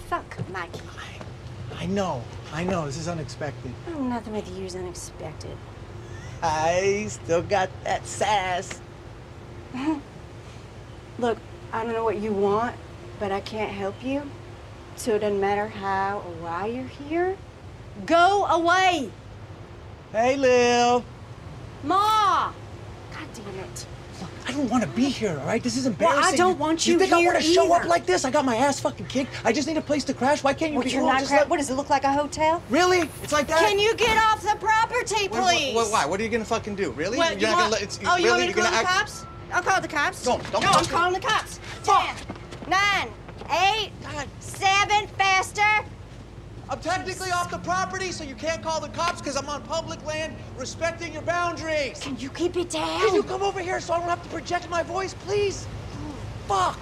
fuck, Mikey. I know. This is unexpected. Oh, nothing with you is unexpected. I still got that sass. Look, I don't know what you want, but I can't help you. So it doesn't matter how or why you're here. Go away! Hey, Lil. Ma! God damn it. Look, I don't want to be here, all right? This is embarrassing. Well, I don't want you think here I want to show up either. like this? I got my ass fucking kicked. I just need a place to crash. Why can't you be You're cool? not Just crap. What does it look like, a hotel? Really? It's like that? Can you get off the property, please? Why? What are you gonna fucking do? Really? What, You're you not want, gonna let. oh, you really? want me to You're call gonna the cops? I'll call the cops. Don't No, I'm calling the cops. 10, 9, 8, 7, faster. I'm technically off the property, so you can't call the cops because I'm on public land, respecting your boundaries. Can you keep it down? Can you come over here so I don't have to project my voice, please? Fuck.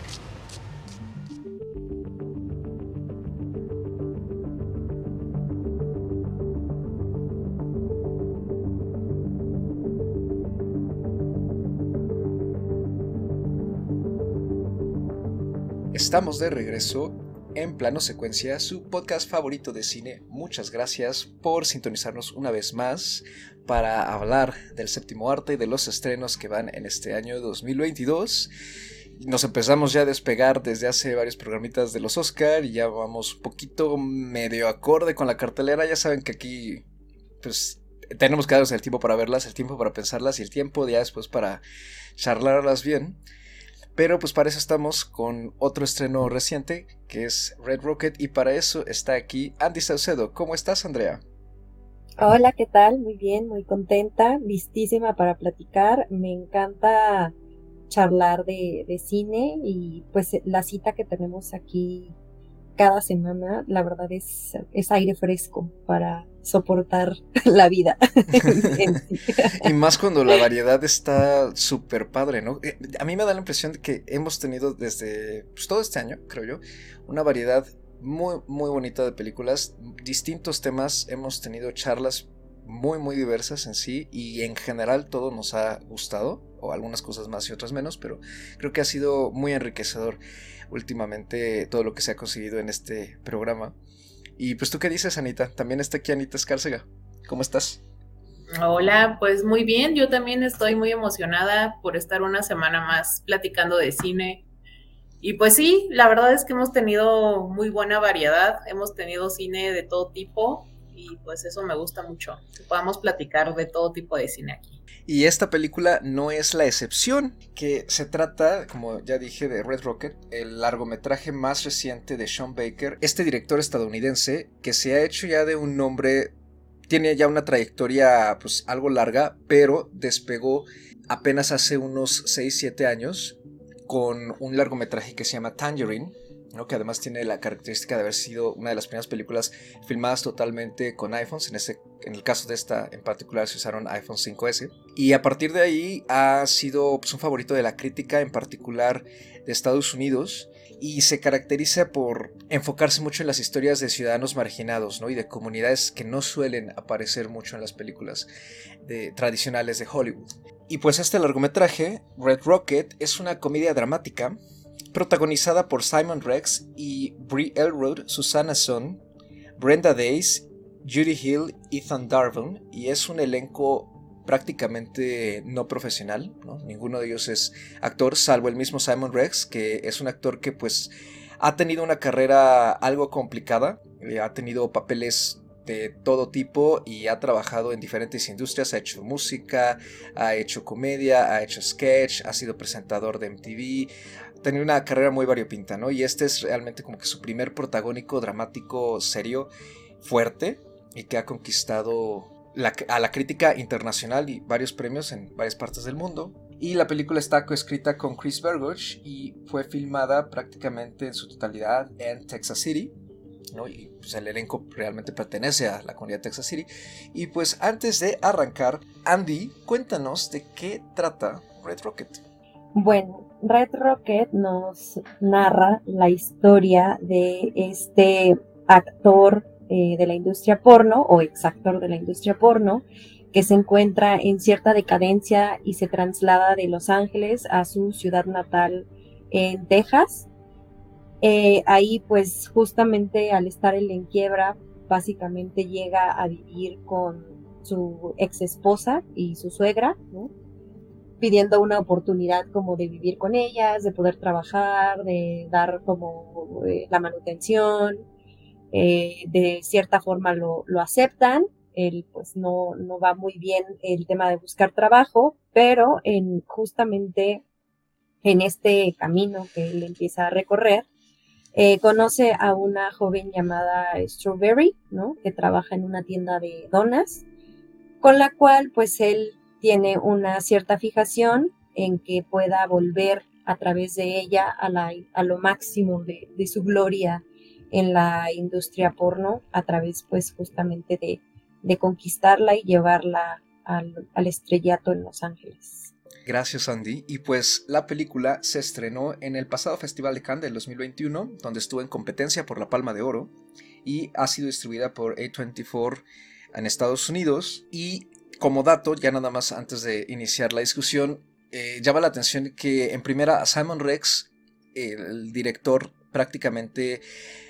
Estamos de regreso en Plano Secuencia, su podcast favorito de cine. Muchas gracias por sintonizarnos una vez más para hablar del séptimo arte y de los estrenos que van en este año 2022. Nos empezamos ya a despegar desde hace varios programitas de los Oscar y ya vamos un poquito medio acorde con la cartelera. Ya saben que aquí pues tenemos que darnos el tiempo para verlas, el tiempo para pensarlas y el tiempo ya después para charlarlas bien. Pero pues para eso estamos con otro estreno reciente, que es Red Rocket, y para eso está aquí Andy Saucedo. ¿Cómo estás, Andrea? Hola, ¿qué tal? Muy bien, muy contenta, listísima para platicar. Me encanta charlar de cine y pues la cita que tenemos aquí cada semana, la verdad es aire fresco para soportar la vida. Y más cuando la variedad está súper padre, ¿no? A mí me da la impresión de que hemos tenido desde pues, todo este año, creo yo, una variedad muy, muy bonita de películas, distintos temas, hemos tenido charlas muy, muy diversas en sí y en general todo nos ha gustado, o algunas cosas más y otras menos, pero creo que ha sido muy enriquecedor últimamente todo lo que se ha conseguido en este programa. Y pues tú qué dices, Anita, también está aquí Anita Escárcega, ¿cómo estás? Hola, pues muy bien, yo también estoy muy emocionada por estar una semana más platicando de cine. Y pues sí, la verdad es que hemos tenido muy buena variedad, hemos tenido cine de todo tipo y pues eso me gusta mucho, que podamos platicar de todo tipo de cine aquí. Y esta película no es la excepción, que se trata, como ya dije, de Red Rocket, el largometraje más reciente de Sean Baker, este director estadounidense que se ha hecho ya de un nombre, tiene ya una trayectoria pues algo larga, pero despegó apenas hace unos 6-7 años con un largometraje que se llama Tangerine, ¿no? Que además tiene la característica de haber sido una de las primeras películas filmadas totalmente con iPhones. En el caso de esta en particular se usaron iPhone 5S, y a partir de ahí ha sido pues, un favorito de la crítica, en particular de Estados Unidos, y se caracteriza por enfocarse mucho en las historias de ciudadanos marginados, ¿no? Y de comunidades que no suelen aparecer mucho en las películas tradicionales de Hollywood. Y pues este largometraje, Red Rocket, es una comedia dramática protagonizada por Simon Rex y Brie Elrod, Susanna Son, Brenda Days, Judy Hill, Ethan Darvin, y es un elenco prácticamente no profesional, ¿no? Ninguno de ellos es actor, salvo el mismo Simon Rex, que es un actor que pues ha tenido una carrera algo complicada, ha tenido papeles de todo tipo y ha trabajado en diferentes industrias, ha hecho música, ha hecho comedia, ha hecho sketch, ha sido presentador de MTV, ha tenido una carrera muy variopinta, ¿no? Y este es realmente como que su primer protagónico dramático serio, fuerte, y que ha conquistado a la crítica internacional y varios premios en varias partes del mundo. Y la película está coescrita con Chris Bergoch y fue filmada prácticamente en su totalidad en Texas City, ¿no? Y pues el elenco realmente pertenece a la comunidad de Texas City. Y pues antes de arrancar, Andy, cuéntanos de qué trata Red Rocket. Bueno, Red Rocket nos narra la historia de este actor de la industria porno, o exactor de la industria porno, que se encuentra en cierta decadencia y se traslada de Los Ángeles a su ciudad natal en Texas. Ahí pues justamente al estar él en quiebra, básicamente llega a vivir con su ex esposa y su suegra, ¿no? Pidiendo una oportunidad como de vivir con ellas, de poder trabajar, de dar como la manutención, de cierta forma lo aceptan. Él pues no va muy bien el tema de buscar trabajo, pero justamente en este camino que él empieza a recorrer, conoce a una joven llamada Strawberry, ¿no? Que trabaja en una tienda de donas, con la cual pues él tiene una cierta fijación en que pueda volver a través de ella a lo máximo de su gloria en la industria porno, a través pues justamente de conquistarla y llevarla al estrellato en Los Ángeles. Gracias, Andy. Y pues la película se estrenó en el pasado Festival de Cannes del 2021, donde estuvo en competencia por la Palma de Oro, y ha sido distribuida por A24 en Estados Unidos. Y como dato, ya nada más antes de iniciar la discusión, llama la atención que en primera Simon Rex, el director, prácticamente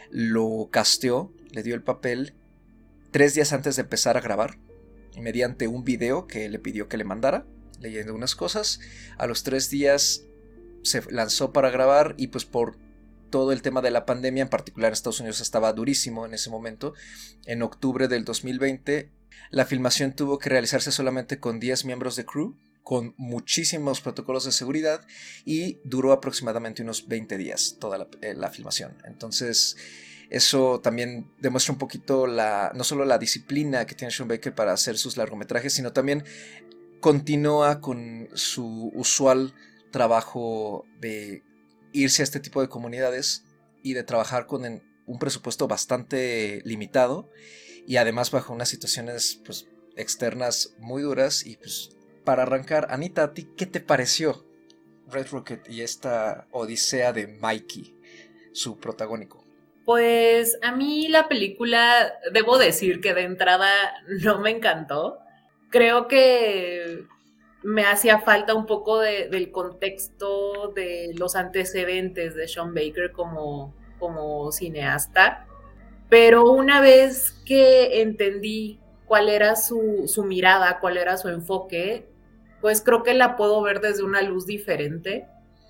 lo casteó, le dio el papel 3 días antes de empezar a grabar, mediante un video que le pidió que le mandara, leyendo unas cosas. A los 3 días se lanzó para grabar, y pues por todo el tema de la pandemia, en particular en Estados Unidos estaba durísimo en ese momento. En octubre del 2020 la filmación tuvo que realizarse solamente con 10 miembros de crew, con muchísimos protocolos de seguridad, y duró aproximadamente unos 20 días toda la filmación. Entonces eso también demuestra un poquito no solo la disciplina que tiene Sean Baker para hacer sus largometrajes, sino también continúa con su usual trabajo de irse a este tipo de comunidades y de trabajar con un presupuesto bastante limitado, y además bajo unas situaciones pues externas muy duras. Y pues para arrancar, Anita, ¿a ti qué te pareció Red Rocket y esta odisea de Mikey, su protagónico? Pues a mí la película, debo decir que de entrada no me encantó. Creo que me hacía falta un poco del contexto, de los antecedentes de Sean Baker como cineasta, pero una vez que entendí cuál era su mirada, cuál era su enfoque, pues creo que la puedo ver desde una luz diferente.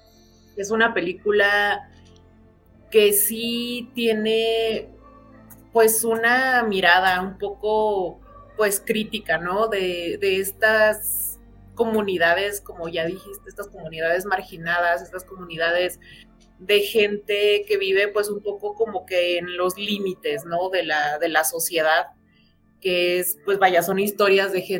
Es una película que sí tiene pues una mirada un poco pues crítica, ¿no? De estas comunidades, como ya dijiste, estas comunidades marginadas, estas comunidades de gente que vive pues un poco como que en los límites, ¿no? De la sociedad, que es, pues vaya, son historias de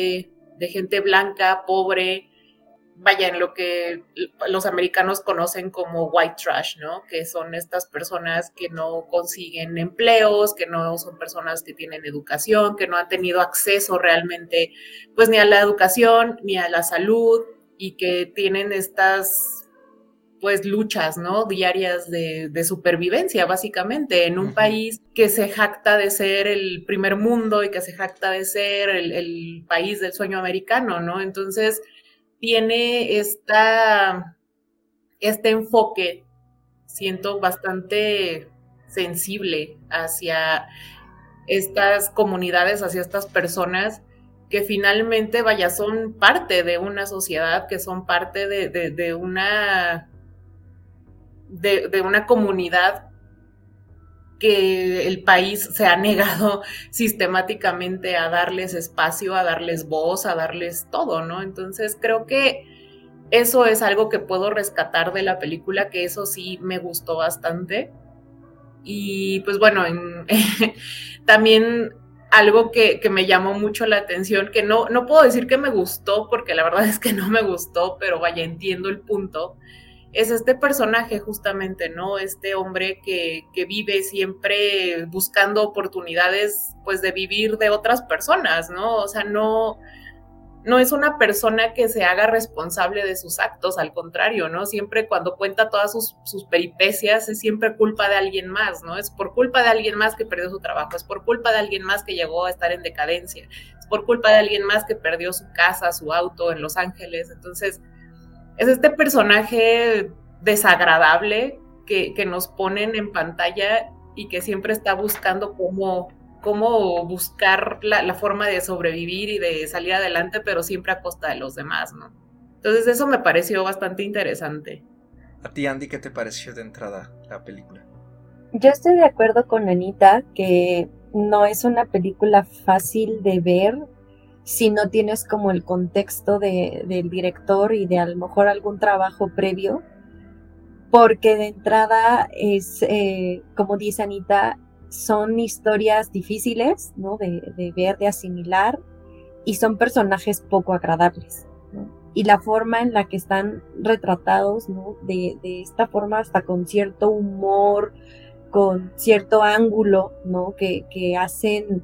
gente blanca, pobre, vaya, en lo que los americanos conocen como white trash, ¿no? Que son estas personas que no consiguen empleos, que no son personas que tienen educación, que no han tenido acceso realmente, pues ni a la educación, ni a la salud, y que tienen estas, pues, luchas, ¿no? Diarias de supervivencia, básicamente, en un país que se jacta de ser el primer mundo y que se jacta de ser el país del sueño americano, ¿no? Entonces tiene este enfoque, siento, bastante sensible hacia estas comunidades, hacia estas personas que finalmente, vaya, son parte de una sociedad, que son parte de una comunidad que el país se ha negado sistemáticamente a darles espacio, a darles voz, a darles todo, ¿no? Entonces creo que eso es algo que puedo rescatar de la película, que eso sí me gustó bastante. Y pues bueno, también algo que me llamó mucho la atención, que no puedo decir que me gustó, porque la verdad es que no me gustó, pero vaya, entiendo el punto, es este personaje justamente, ¿no? Este hombre que vive siempre buscando oportunidades, pues, de vivir de otras personas, ¿no? O sea, no es una persona que se haga responsable de sus actos, al contrario, ¿no? Siempre cuando cuenta todas sus peripecias es siempre culpa de alguien más, ¿no? Es por culpa de alguien más que perdió su trabajo, es por culpa de alguien más que llegó a estar en decadencia, es por culpa de alguien más que perdió su casa, su auto en Los Ángeles. Entonces, es este personaje desagradable que nos ponen en pantalla y que siempre está buscando cómo buscar la forma de sobrevivir y de salir adelante, pero siempre a costa de los demás, ¿no? Entonces eso me pareció bastante interesante. A ti, Andy, ¿qué te pareció de entrada la película? Yo estoy de acuerdo con Anita que no es una película fácil de ver si no tienes como el contexto del director y de a lo mejor algún trabajo previo, porque de entrada es, como dice Anita, son historias difíciles, ¿no? de ver, de asimilar, y son personajes poco agradables, ¿no? Y la forma en la que están retratados, ¿no? de esta forma hasta con cierto humor, con cierto ángulo, ¿no? que hacen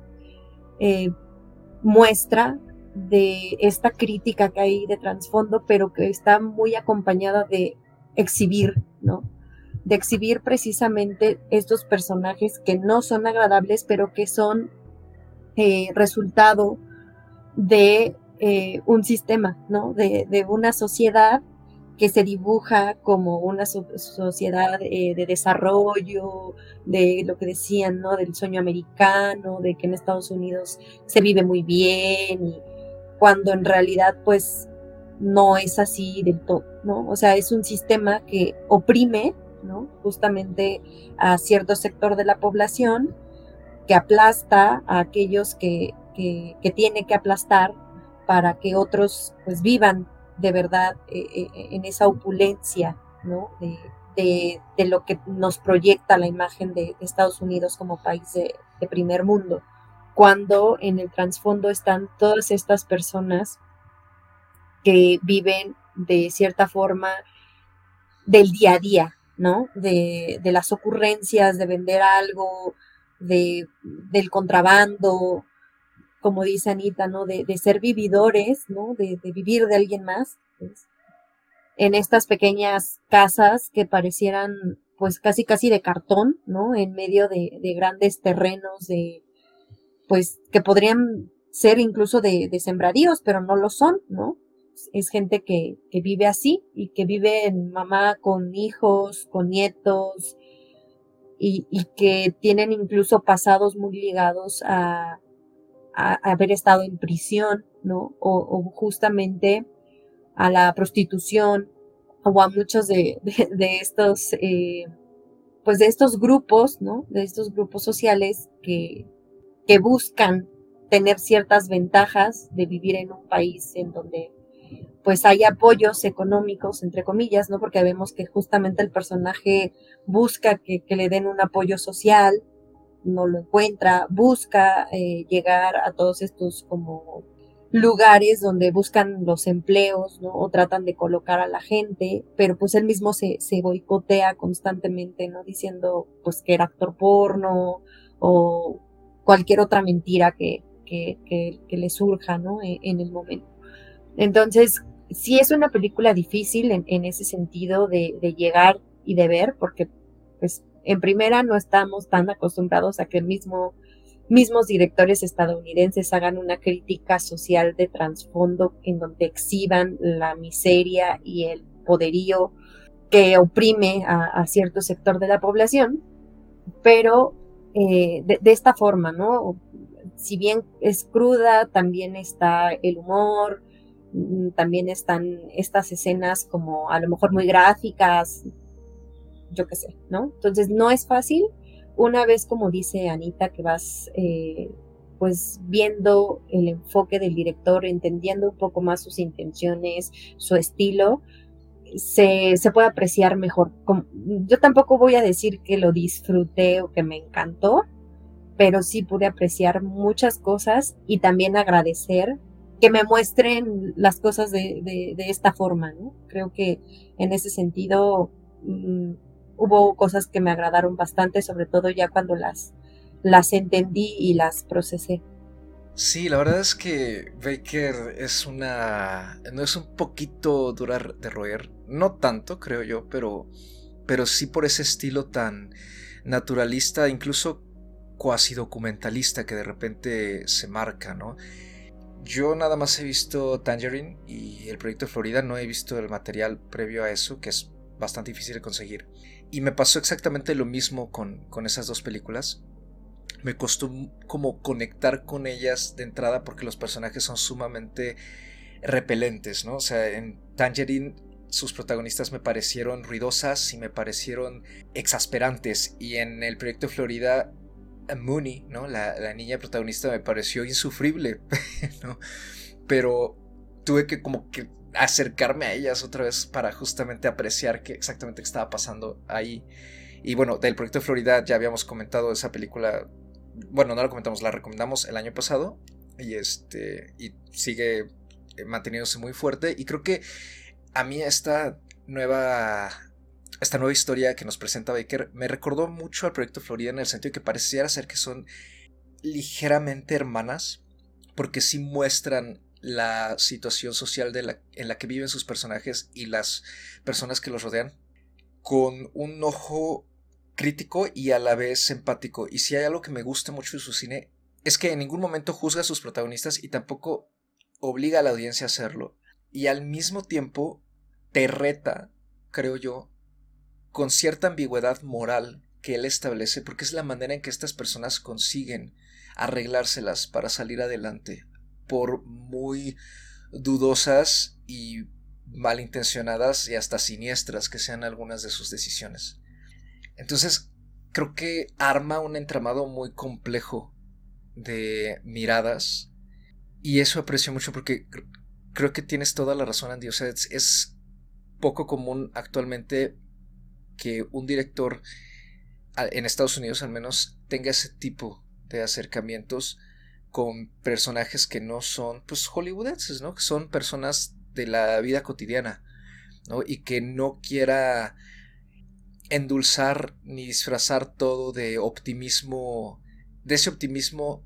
muestra de esta crítica que hay de trasfondo, pero que está muy acompañada de exhibir, ¿no? De exhibir precisamente estos personajes que no son agradables, pero que son resultado de un sistema, ¿no? De una sociedad que se dibuja como una sociedad de desarrollo, de lo que decían, ¿no? Del sueño americano, de que en Estados Unidos se vive muy bien, y cuando en realidad pues no es así del todo, ¿no? O sea, es un sistema que oprime, ¿no? Justamente a cierto sector de la población, que aplasta a aquellos que tiene que aplastar para que otros pues vivan de verdad en esa opulencia, ¿no? De lo que nos proyecta la imagen de Estados Unidos como país de primer mundo, cuando en el trasfondo están todas estas personas que viven de cierta forma del día a día, ¿no? De las ocurrencias, de vender algo, del contrabando, como dice Anita, ¿no? De ser vividores, ¿no? De vivir de alguien más, pues, en estas pequeñas casas que parecieran pues casi de cartón, ¿no? En medio de grandes terrenos pues que podrían ser incluso de sembradíos, pero no lo son, ¿no? Es gente que vive así y que vive en mamá con hijos, con nietos, y que tienen incluso pasados muy ligados a haber estado en prisión, ¿no? O justamente a la prostitución, o a muchos de estos, pues de estos grupos, ¿no? De estos grupos sociales que buscan tener ciertas ventajas de vivir en un país en donde pues hay apoyos económicos, entre comillas, ¿no? Porque vemos que justamente el personaje busca que le den un apoyo social, no lo encuentra, busca llegar a todos estos como lugares donde buscan los empleos, ¿no? O tratan de colocar a la gente, pero pues él mismo se boicotea constantemente, ¿no? Diciendo pues que era actor porno o cualquier otra mentira que le surja, ¿no? En el momento. Entonces, sí es una película difícil en ese sentido de llegar y de ver, porque pues en primera no estamos tan acostumbrados a que mismos directores estadounidenses hagan una crítica social de trasfondo en donde exhiban la miseria y el poderío que oprime a cierto sector de la población, pero de esta forma, ¿no? Si bien es cruda, también está el humor, también están estas escenas como a lo mejor muy gráficas, yo qué sé, ¿no? Entonces no es fácil. Una vez, como dice Anita, que vas pues viendo el enfoque del director, entendiendo un poco más sus intenciones, su estilo, se puede apreciar mejor. Yo tampoco voy a decir que lo disfruté o que me encantó, pero sí pude apreciar muchas cosas y también agradecer que me muestren las cosas de esta forma, ¿no? Creo que en ese sentido hubo cosas que me agradaron bastante, sobre todo ya cuando las entendí y las procesé. Sí, la verdad es que Baker no es un poquito dura de roer, no tanto creo yo, pero sí por ese estilo tan naturalista, incluso cuasi documentalista que de repente se marca, ¿no? Yo nada más he visto Tangerine y el Proyecto Florida, no he visto el material previo a eso, que es bastante difícil de conseguir. Y me pasó exactamente lo mismo con esas dos películas. Me costó como conectar con ellas de entrada porque los personajes son sumamente repelentes, ¿no? O sea, en Tangerine sus protagonistas me parecieron ruidosas y me parecieron exasperantes, y en el Proyecto Florida Mooney, ¿no? La niña protagonista me pareció insufrible, ¿no? Pero tuve que como que acercarme a ellas otra vez para justamente apreciar exactamente qué estaba pasando ahí. Y bueno, del Proyecto Florida ya habíamos comentado esa película. Bueno, no la comentamos, la recomendamos el año pasado. Y y sigue manteniéndose muy fuerte. Y creo que a mí esta nueva historia que nos presenta Baker me recordó mucho al Proyecto Florida, en el sentido de que pareciera ser que son ligeramente hermanas, porque sí muestran la situación social en la que viven sus personajes y las personas que los rodean con un ojo crítico y a la vez empático. Y si hay algo que me gusta mucho de su cine, es que en ningún momento juzga a sus protagonistas y tampoco obliga a la audiencia a hacerlo. Y al mismo tiempo te reta, creo yo, con cierta ambigüedad moral que él establece, porque es la manera en que estas personas consiguen arreglárselas para salir adelante, por muy dudosas y malintencionadas y hasta siniestras que sean algunas de sus decisiones. Entonces, creo que arma un entramado muy complejo de miradas, y eso aprecio mucho porque creo que tienes toda la razón, Andy. O sea, es poco común actualmente que un director, en Estados Unidos al menos, tenga ese tipo de acercamientos con personajes que no son pues hollywoodenses, ¿no? Que son personas de la vida cotidiana, ¿no? Y que no quiera endulzar ni disfrazar todo de optimismo, de ese optimismo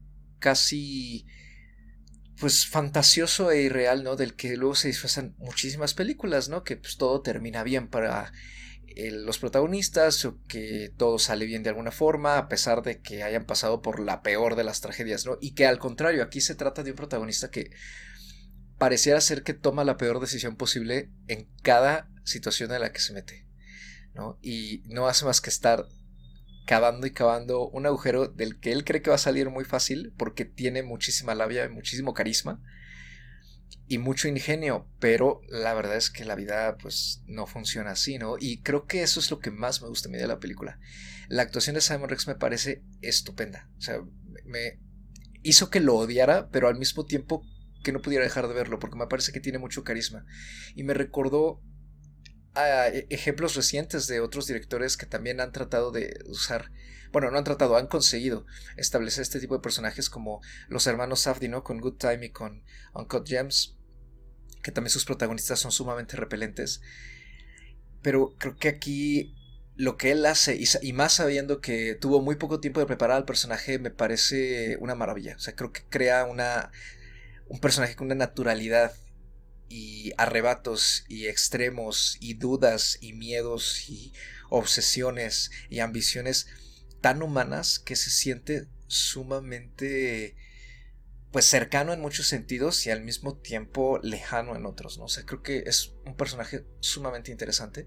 casi pues fantasioso e irreal, ¿no? Del que luego se disfrazan muchísimas películas, ¿no? Que pues todo termina bien para los protagonistas, o que todo sale bien de alguna forma a pesar de que hayan pasado por la peor de las tragedias, ¿no? Y que al contrario, aquí se trata de un protagonista que pareciera ser que toma la peor decisión posible en cada situación en la que se mete, ¿no? Y no hace más que estar cavando y cavando un agujero del que él cree que va a salir muy fácil porque tiene muchísima labia y muchísimo carisma y mucho ingenio, pero la verdad es que la vida pues no funciona así, ¿no? Y creo que eso es lo que más me gusta a mí de la película. La actuación de Simon Rex me parece estupenda, o sea, me hizo que lo odiara, pero al mismo tiempo que no pudiera dejar de verlo, porque me parece que tiene mucho carisma, y me recordó a ejemplos recientes de otros directores que también han tratado de usar, bueno, no han tratado, han conseguido establecer este tipo de personajes, como los hermanos Safdie, ¿no? Con Good Time y con Uncut Gems, que también sus protagonistas son sumamente repelentes. Pero creo que aquí lo que él hace, y más sabiendo que tuvo muy poco tiempo de preparar al personaje, me parece una maravilla. O sea, creo que crea un personaje con una naturalidad y arrebatos y extremos y dudas y miedos y obsesiones y ambiciones tan humanas que se siente sumamente pues cercano en muchos sentidos y al mismo tiempo lejano en otros, ¿no? O sea, creo que es un personaje sumamente interesante,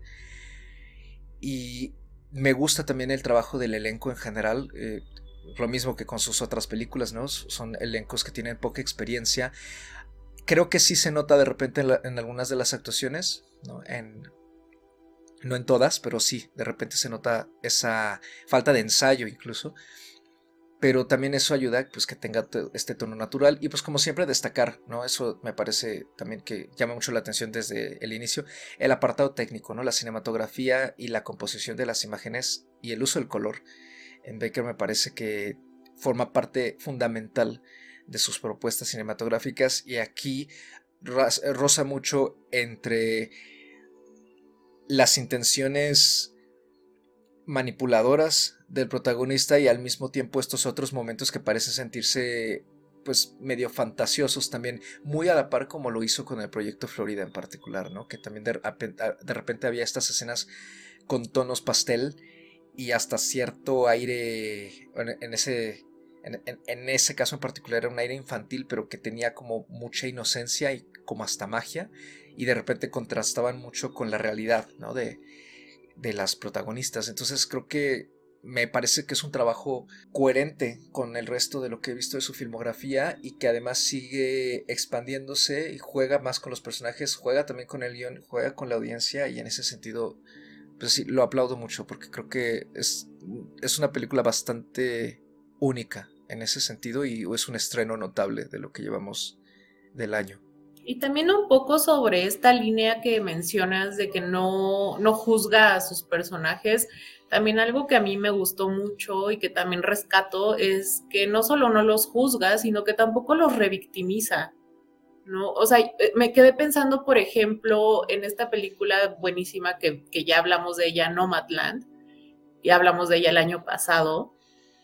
y me gusta también el trabajo del elenco en general. Lo mismo que con sus otras películas, ¿no? Son elencos que tienen poca experiencia. Creo que sí se nota de repente en algunas de las actuaciones, ¿no? No en todas, pero sí, de repente se nota esa falta de ensayo incluso. Pero también eso ayuda pues que tenga este tono natural, y pues como siempre destacar, ¿no? Eso me parece también que llama mucho la atención desde el inicio, el apartado técnico, ¿no? La cinematografía y la composición de las imágenes y el uso del color en Baker me parece que forma parte fundamental de sus propuestas cinematográficas, y aquí roza mucho entre las intenciones manipuladoras del protagonista y al mismo tiempo estos otros momentos que parecen sentirse pues medio fantasiosos también, muy a la par como lo hizo con el Proyecto Florida en particular, ¿no? Que también de repente había estas escenas con tonos pastel y hasta cierto aire, en ese caso en particular era un aire infantil, pero que tenía como mucha inocencia y como hasta magia, y de repente contrastaban mucho con la realidad, ¿no? De de las protagonistas. Entonces creo que me parece que es un trabajo coherente con el resto de lo que he visto de su filmografía y que además sigue expandiéndose y juega más con los personajes, juega también con el guión, juega con la audiencia, y en ese sentido pues sí, lo aplaudo mucho porque creo que es una película bastante única en ese sentido y es un estreno notable de lo que llevamos del año. Y también un poco sobre esta línea que mencionas de que no juzga a sus personajes. También algo que a mí me gustó mucho y que también rescato es que no solo no los juzga, sino que tampoco los revictimiza, ¿no? O sea, me quedé pensando, por ejemplo, en esta película buenísima que ya hablamos de ella, Nomadland, y hablamos de ella el año pasado,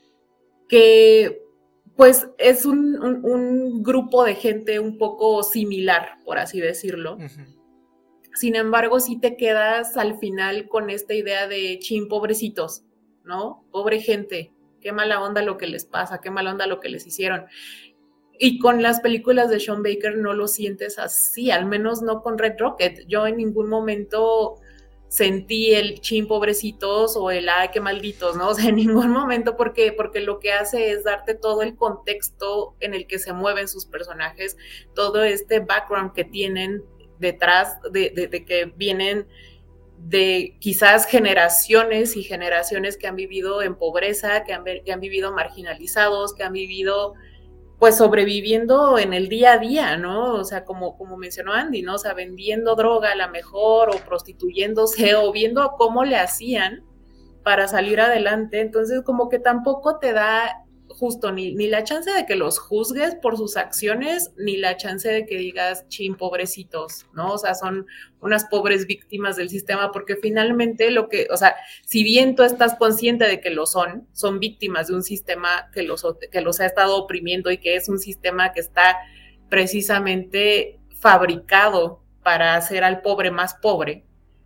que pues es un grupo de gente un poco similar, por así decirlo. Uh-huh. Sin embargo, sí te quedas al final con esta idea de chin, pobrecitos, ¿no? Pobre gente, qué mala onda lo que les pasa, qué mala onda lo que les hicieron. Y con las películas de Sean Baker no lo sientes así, al menos no con Red Rocket. Yo en ningún momento sentí el chin, pobrecitos, o el ay, qué malditos, ¿no? O sea, en ningún momento, porque lo que hace es darte todo el contexto en el que se mueven sus personajes, todo este background que tienen detrás de que vienen de quizás generaciones y generaciones que han vivido en pobreza, que han vivido marginalizados, que han vivido pues sobreviviendo en el día a día, ¿no? O sea, como mencionó Andy, ¿no? O sea, vendiendo droga a la mejor, o prostituyéndose, o viendo cómo le hacían para salir adelante. Entonces, como que tampoco te da justo ni la chance de que los juzgues por sus acciones, ni la chance de que digas, chin, pobrecitos, ¿no? O sea, son unas pobres víctimas del sistema, porque finalmente o sea, si bien tú estás consciente de que son víctimas de un sistema que los ha estado oprimiendo y que es un sistema que está precisamente fabricado para hacer al pobre más pobre,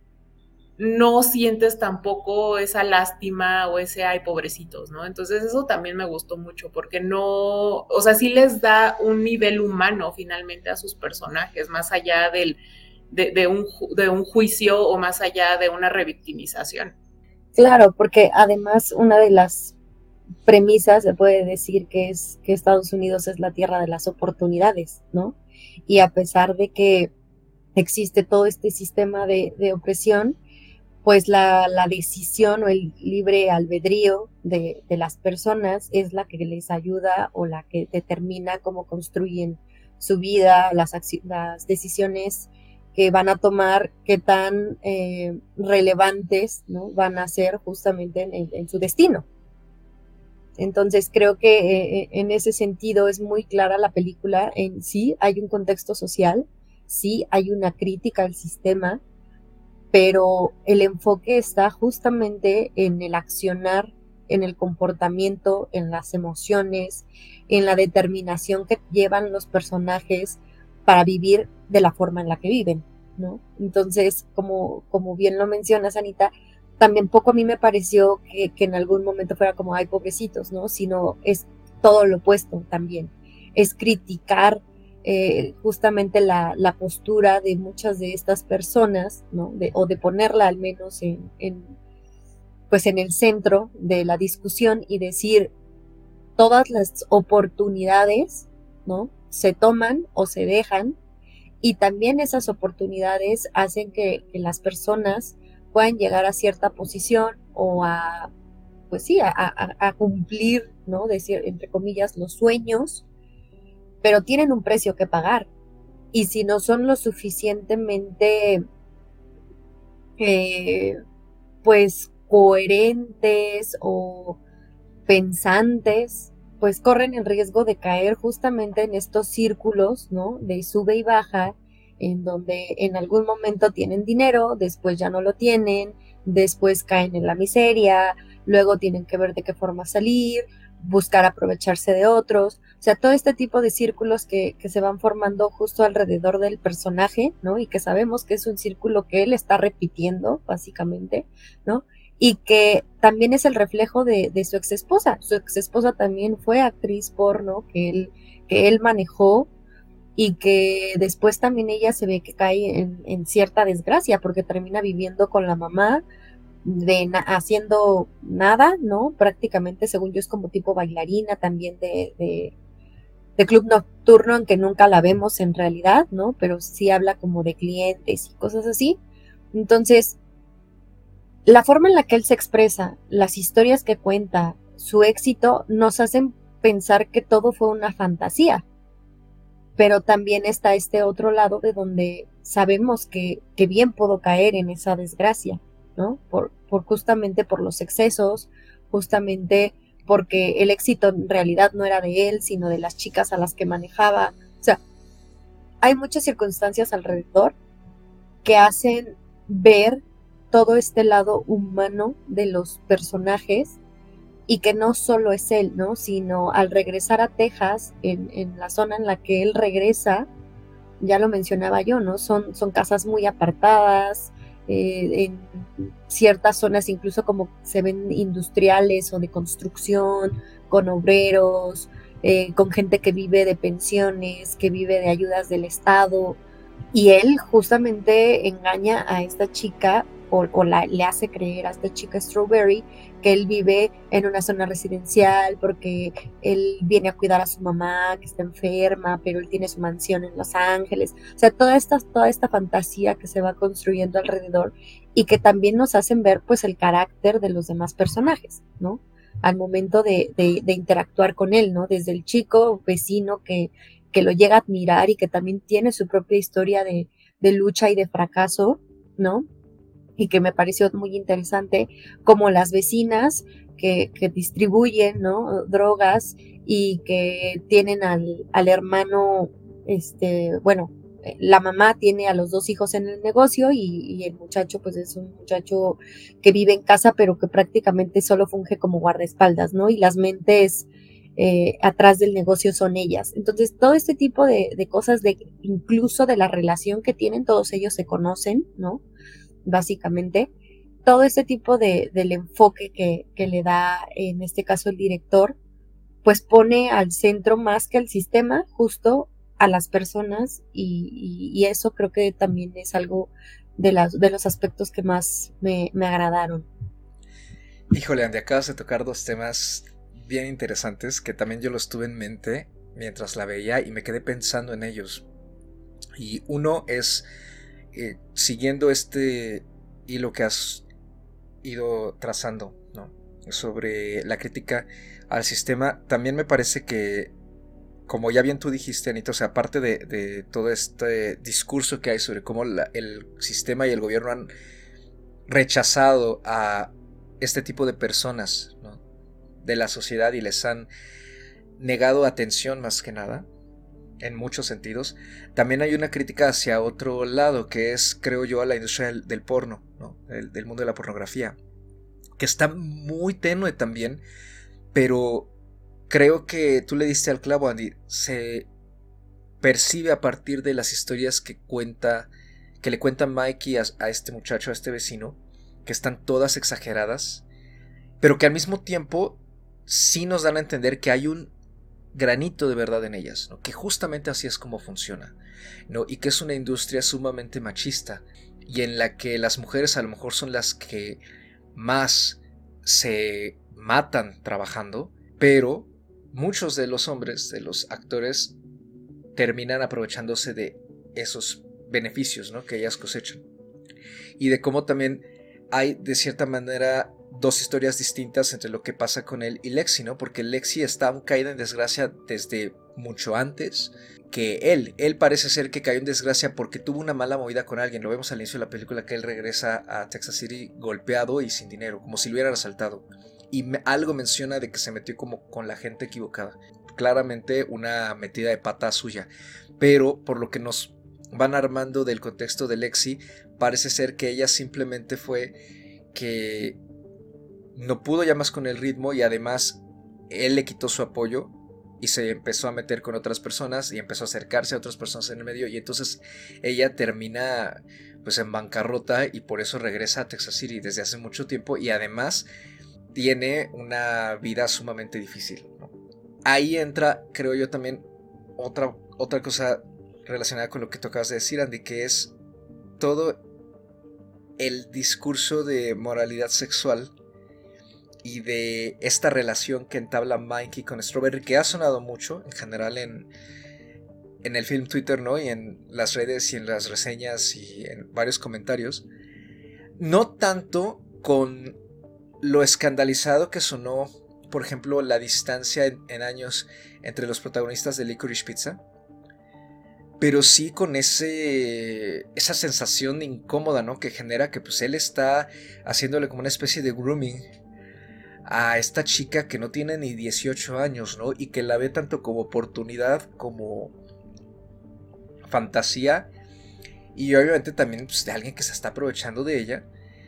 no sientes tampoco esa lástima o ese ay, pobrecitos, ¿no? Entonces eso también me gustó mucho, porque o sea, sí les da un nivel humano finalmente a sus personajes, más allá de un juicio o más allá de una revictimización. Claro, porque además una de las premisas se puede decir que es que Estados Unidos es la tierra de las oportunidades, ¿no? Y a pesar de que existe todo este sistema de opresión, pues la decisión o el libre albedrío de las personas es la que les ayuda o la que determina cómo construyen su vida, las decisiones que van a tomar, qué tan relevantes, ¿no? Van a ser justamente en su destino. Entonces creo que en ese sentido es muy clara la película. En sí hay un contexto social, sí hay una crítica al sistema, pero el enfoque está justamente en el accionar, en el comportamiento, en las emociones, en la determinación que llevan los personajes para vivir de la forma en la que viven, ¿no? Entonces, como bien lo mencionas, Anita, también poco a mí me pareció que en algún momento fuera como, ay, pobrecitos, ¿no? Sino es todo lo opuesto también, es criticar justamente la postura de muchas de estas personas, ¿no? O de ponerla al menos pues en el centro de la discusión y decir todas las oportunidades, ¿no? Se toman o se dejan, y también esas oportunidades hacen que las personas puedan llegar a cierta posición o pues sí, a cumplir, ¿no? Decir, entre comillas, los sueños, pero tienen un precio que pagar. Y si no son lo suficientemente, pues, coherentes o pensantes, pues corren el riesgo de caer justamente en estos círculos, ¿no? De sube y baja, en donde en algún momento tienen dinero, después ya no lo tienen, después caen en la miseria, luego tienen que ver de qué forma salir, buscar aprovecharse de otros, o sea, todo este tipo de círculos que se van formando justo alrededor del personaje, ¿no? Y que sabemos que es un círculo que él está repitiendo, básicamente, ¿no? Y que también es el reflejo de su exesposa. Su exesposa también fue actriz porno que él manejó, y que después también ella se ve que cae en cierta desgracia porque termina viviendo con la mamá, haciendo nada, ¿no? Prácticamente, según yo, es como tipo bailarina también de club nocturno, aunque nunca la vemos en realidad, ¿no? Pero sí habla como de clientes y cosas así. Entonces, la forma en la que él se expresa, las historias que cuenta, su éxito, nos hacen pensar que todo fue una fantasía. Pero también está este otro lado de donde sabemos que bien puedo caer en esa desgracia, ¿no? Justamente por los excesos, justamente porque el éxito en realidad no era de él, sino de las chicas a las que manejaba. O sea, hay muchas circunstancias alrededor que hacen ver todo este lado humano de los personajes y que no solo es él, ¿no? Sino al regresar a Texas, en la zona en la que él regresa, ya lo mencionaba yo, ¿no? Son casas muy apartadas, en ciertas zonas incluso como se ven industriales o de construcción, con obreros, con gente que vive de pensiones, que vive de ayudas del Estado, y él justamente engaña a esta chica le hace creer a esta chica Strawberry que él vive en una zona residencial porque él viene a cuidar a su mamá que está enferma, pero él tiene su mansión en Los Ángeles. O sea, toda esta fantasía que se va construyendo alrededor y que también nos hacen ver pues el carácter de los demás personajes, ¿no? Al momento de interactuar con él, ¿no? Desde el chico vecino que lo llega a admirar y que también tiene su propia historia de lucha y de fracaso, ¿no? Y que me pareció muy interesante, como las vecinas que distribuyen, ¿no? Drogas y que tienen al hermano, bueno, la mamá tiene a los 2 hijos en el negocio y el muchacho pues es un muchacho que vive en casa pero que prácticamente solo funge como guardaespaldas, ¿no? Y las mentes atrás del negocio son ellas. Entonces todo este tipo de cosas, incluso de la relación que tienen, todos ellos se conocen, ¿no? Básicamente, todo este tipo del enfoque que le da en este caso el director, pues pone al centro más que al sistema, justo a las personas y eso creo que también es algo de los aspectos que más me agradaron. Híjole, Andy, acabas de tocar 2 temas bien interesantes que también yo los tuve en mente mientras la veía y me quedé pensando en ellos. Y uno es siguiendo este hilo que has ido trazando, ¿no? Sobre la crítica al sistema, también me parece que, como ya bien tú dijiste, Anita, o sea, aparte de todo este discurso que hay sobre cómo el sistema y el gobierno han rechazado a este tipo de personas, ¿no? De la sociedad y les han negado atención más que nada, en muchos sentidos, también hay una crítica hacia otro lado, que es, creo yo, a la industria del porno, ¿no? del mundo de la pornografía, que está muy tenue también, pero creo que tú le diste al clavo, Andy. Se percibe a partir de las historias que le cuenta Mikey a este muchacho, a este vecino, que están todas exageradas, pero que al mismo tiempo sí nos dan a entender que hay un granito de verdad en ellas, ¿no? Que justamente así es como funciona, ¿no? Y que es una industria sumamente machista y en la que las mujeres a lo mejor son las que más se matan trabajando, pero muchos de los hombres, de los actores, terminan aprovechándose de esos beneficios, ¿no? Que ellas cosechan, y de cómo también hay de cierta manera 2 historias distintas entre lo que pasa con él y Lexi, ¿no? Porque Lexi está caída en desgracia desde mucho antes que él. Él parece ser que cayó en desgracia porque tuvo una mala movida con alguien. Lo vemos al inicio de la película, que él regresa a Texas City golpeado y sin dinero, como si lo hubieran asaltado. Y algo menciona de que se metió como con la gente equivocada. Claramente una metida de pata suya. Pero por lo que nos van armando del contexto de Lexi, parece ser que ella simplemente fue que no pudo ya más con el ritmo y además él le quitó su apoyo y se empezó a meter con otras personas y empezó a acercarse a otras personas en el medio, y entonces ella termina pues en bancarrota y por eso regresa a Texas City desde hace mucho tiempo, y además tiene una vida sumamente difícil, ¿no? Ahí entra, creo yo, también otra cosa relacionada con lo que tú acabas de decir, Andy, que es todo el discurso de moralidad sexual y de esta relación que entabla Mikey con Strawberry, que ha sonado mucho en general en el film Twitter, ¿no? Y en las redes y en las reseñas y en varios comentarios. No tanto con lo escandalizado que sonó, por ejemplo, la distancia en años entre los protagonistas de Licorice Pizza, pero sí con esa sensación incómoda, ¿no? Que genera que pues él está haciéndole como una especie de grooming a esta chica que no tiene ni 18 años, ¿no? Y que la ve tanto como oportunidad como fantasía, y obviamente también pues, de alguien que se está aprovechando de ella.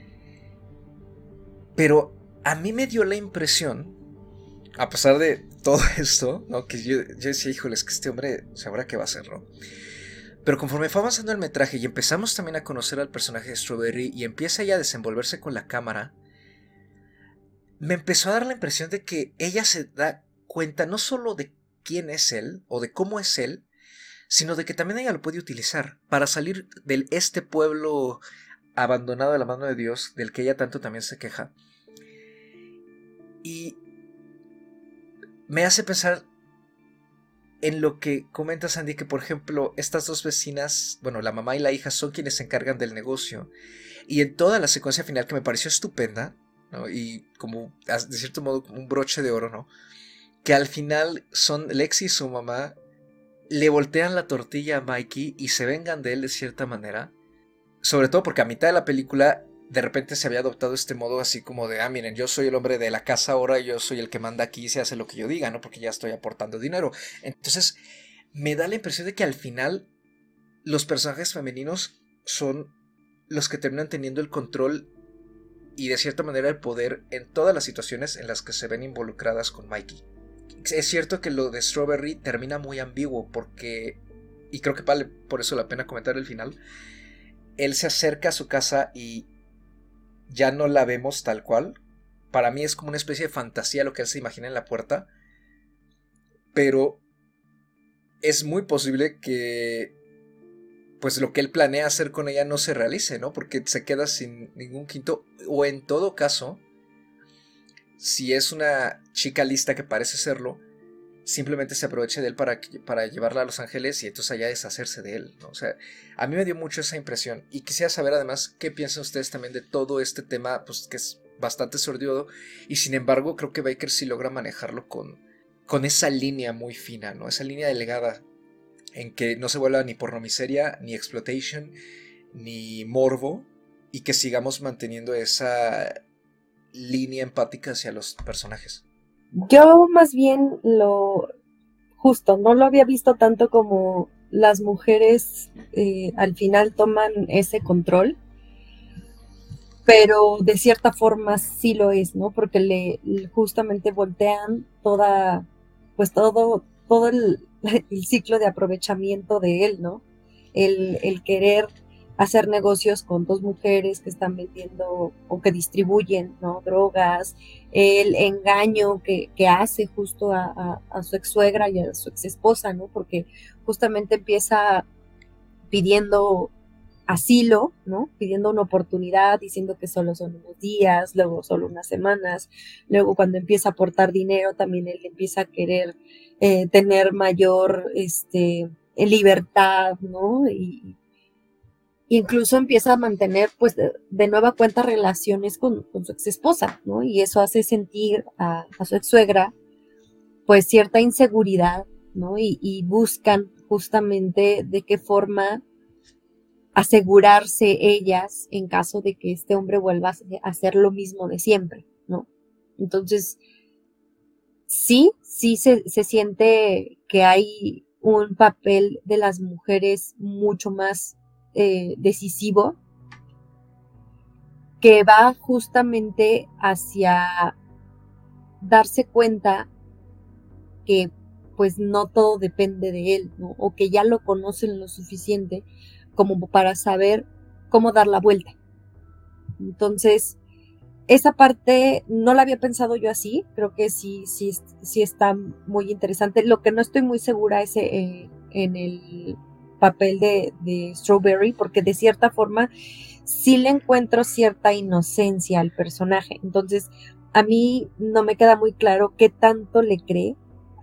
Pero a mí me dio la impresión, a pesar de todo esto, ¿no? Que yo decía, híjoles, que este hombre sabrá qué va a hacer, ¿no? Pero conforme fue avanzando el metraje y empezamos también a conocer al personaje de Strawberry y empieza ya a desenvolverse con la cámara, me empezó a dar la impresión de que ella se da cuenta no solo de quién es él o de cómo es él, sino de que también ella lo puede utilizar para salir de este pueblo abandonado de la mano de Dios, del que ella tanto también se queja. Y me hace pensar en lo que comenta Sandy, que por ejemplo estas dos vecinas, bueno, la mamá y la hija, son quienes se encargan del negocio, y en toda la secuencia final, que me pareció estupenda, ¿no? Y como de cierto modo un broche de oro, ¿no? Que al final son Lexi y su mamá, le voltean la tortilla a Mikey y se vengan de él de cierta manera, sobre todo porque a mitad de la película de repente se había adoptado este modo así como de, miren, yo soy el hombre de la casa ahora, yo soy el que manda aquí y se hace lo que yo diga, ¿no? Porque ya estoy aportando dinero. Entonces me da la impresión de que al final los personajes femeninos son los que terminan teniendo el control y de cierta manera el poder en todas las situaciones en las que se ven involucradas con Mikey. Es cierto que lo de Strawberry termina muy ambiguo porque, y creo que vale por eso la pena comentar el final, él se acerca a su casa y ya no la vemos tal cual. Para mí es como una especie de fantasía lo que él se imagina en la puerta, pero es muy posible que pues lo que él planea hacer con ella no se realice, ¿no? Porque se queda sin ningún quinto, o en todo caso, si es una chica lista que parece serlo, simplemente se aproveche de él para llevarla a Los Ángeles y entonces allá deshacerse de él, ¿no? O sea, a mí me dio mucho esa impresión, y quisiera saber además qué piensan ustedes también de todo este tema, pues que es bastante sordido, y sin embargo creo que Baker sí logra manejarlo con esa línea muy fina, ¿no? Esa línea delgada en que no se vuelva ni pornomiseria, ni exploitation, ni morbo, y que sigamos manteniendo esa línea empática hacia los personajes. Yo más bien justo, no lo había visto tanto como las mujeres al final toman ese control, pero de cierta forma sí lo es, ¿no? Porque justamente voltean todo el ciclo de aprovechamiento de él, ¿no? El querer hacer negocios con dos mujeres que están vendiendo o que distribuyen, ¿no? Drogas, el engaño que hace justo a su ex suegra y a su ex esposa, ¿no? Porque justamente empieza pidiendo asilo, ¿no? Pidiendo una oportunidad, diciendo que solo son unos días, luego solo unas semanas, luego cuando empieza a aportar dinero también él empieza a querer tener mayor libertad, ¿no? Y incluso empieza a mantener pues de nueva cuenta relaciones con su ex esposa, ¿no? Y eso hace sentir a su ex suegra pues cierta inseguridad, ¿no? Y buscan justamente de qué forma asegurarse ellas en caso de que este hombre vuelva a hacer lo mismo de siempre, ¿no? Entonces, sí se siente que hay un papel de las mujeres mucho más decisivo, que va justamente hacia darse cuenta que pues no todo depende de él, ¿no? O que ya lo conocen lo suficiente como para saber cómo dar la vuelta. Entonces, esa parte no la había pensado yo así, creo que sí está muy interesante. Lo que no estoy muy segura es en el papel de Strawberry, porque de cierta forma sí le encuentro cierta inocencia al personaje. Entonces, a mí no me queda muy claro qué tanto le cree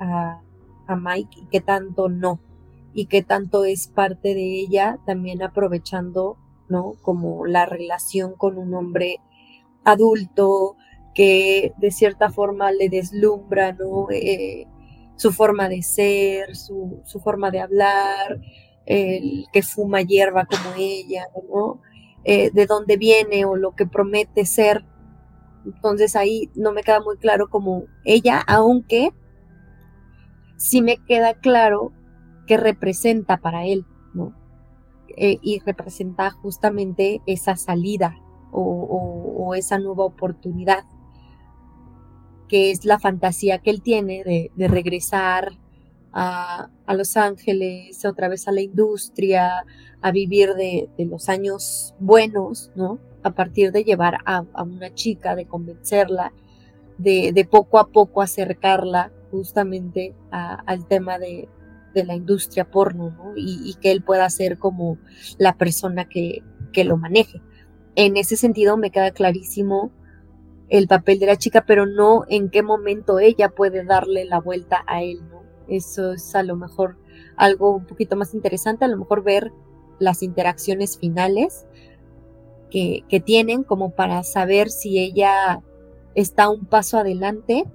a Mike y qué tanto no, y qué tanto es parte de ella, también aprovechando, ¿no? Como la relación con un hombre adulto que de cierta forma le deslumbra, ¿no? Su forma de ser, su forma de hablar, el que fuma hierba como ella, ¿no? De dónde viene o lo que promete ser. Entonces ahí no me queda muy claro como ella, aunque sí me queda claro que representa para él, ¿no? Y representa justamente esa salida o esa nueva oportunidad, que es la fantasía que él tiene de regresar a Los Ángeles, otra vez a la industria, a vivir de los años buenos, ¿no? A partir de llevar a una chica, de convencerla, de poco a poco acercarla justamente al tema de la industria porno, ¿no? Y que él pueda ser como la persona que lo maneje. En ese sentido me queda clarísimo el papel de la chica, pero no en qué momento ella puede darle la vuelta a él, ¿no? Eso es a lo mejor algo un poquito más interesante, a lo mejor ver las interacciones finales que tienen, como para saber si ella está un paso adelante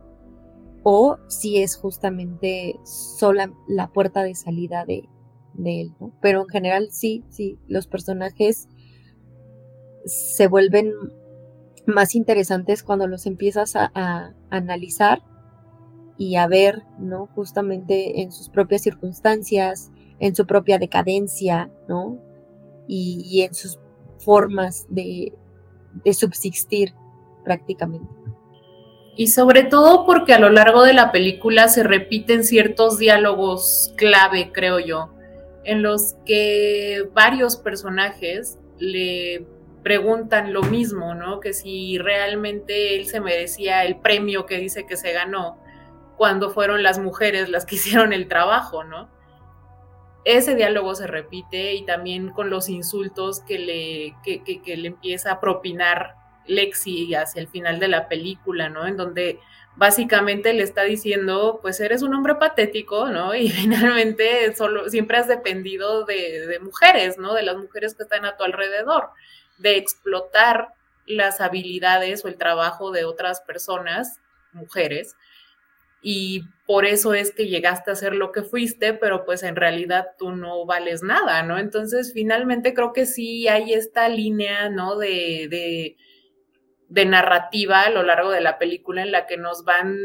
o si es justamente sola la puerta de salida de él, ¿no? Pero en general sí, los personajes se vuelven más interesantes cuando los empiezas a analizar y a ver, ¿no? Justamente en sus propias circunstancias, en su propia decadencia, ¿no? Y en sus formas de subsistir prácticamente. Y sobre todo porque a lo largo de la película se repiten ciertos diálogos clave, creo yo, en los que varios personajes le preguntan lo mismo, ¿no? Que si realmente él se merecía el premio que dice que se ganó cuando fueron las mujeres las que hicieron el trabajo, ¿no? Ese diálogo se repite, y también con los insultos que le empieza a propinar Lexi hacia el final de la película, ¿no? En donde básicamente le está diciendo, pues eres un hombre patético, ¿no? Y finalmente siempre has dependido de mujeres, ¿no? De las mujeres que están a tu alrededor, de explotar las habilidades o el trabajo de otras personas, mujeres, y por eso es que llegaste a ser lo que fuiste, pero pues en realidad tú no vales nada, ¿no? Entonces finalmente creo que sí hay esta línea, ¿no? de narrativa a lo largo de la película en la que nos van,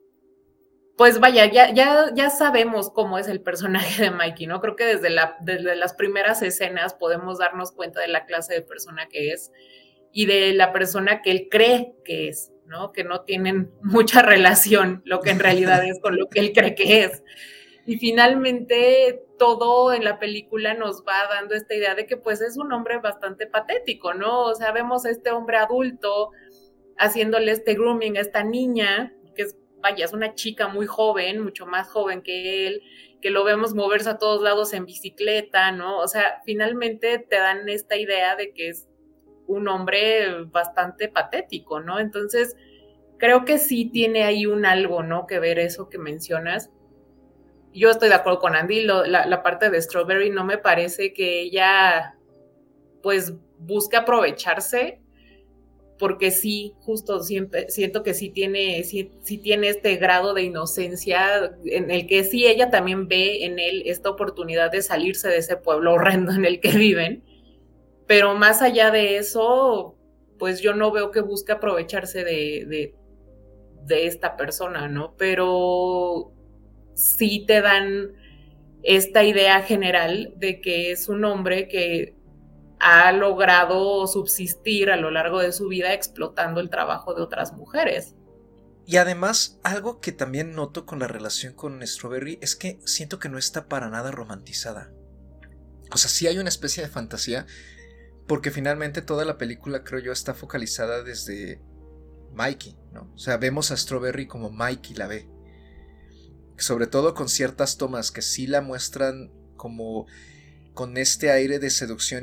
pues vaya, ya sabemos cómo es el personaje de Mikey, ¿no? Creo que desde las primeras escenas podemos darnos cuenta de la clase de persona que es y de la persona que él cree que es, ¿no? Que no tienen mucha relación lo que en realidad es con lo que él cree que es. Y finalmente todo en la película nos va dando esta idea de que pues es un hombre bastante patético, ¿no? O sea, vemos a este hombre adulto haciéndole este grooming a esta niña, que es, vaya, es una chica muy joven, mucho más joven que él, que lo vemos moverse a todos lados en bicicleta, ¿no? O sea, finalmente te dan esta idea de que es un hombre bastante patético, ¿no? Entonces, creo que sí tiene ahí un algo, ¿no? Que ver eso que mencionas. Yo estoy de acuerdo con Andy, la parte de Strawberry no me parece que ella, pues, busque aprovecharse, porque sí, justo siempre siento que sí tiene este grado de inocencia en el que sí ella también ve en él esta oportunidad de salirse de ese pueblo horrendo en el que viven, pero más allá de eso, pues yo no veo que busque aprovecharse de esta persona, ¿no? Pero sí te dan esta idea general de que es un hombre que ha logrado subsistir a lo largo de su vida explotando el trabajo de otras mujeres. Y además, algo que también noto con la relación con Strawberry es que siento que no está para nada romantizada. O sea, sí hay una especie de fantasía, porque finalmente toda la película, creo yo, está focalizada desde Mikey, ¿no? O sea, vemos a Strawberry como Mikey la ve. Sobre todo con ciertas tomas que sí la muestran como con este aire de seducción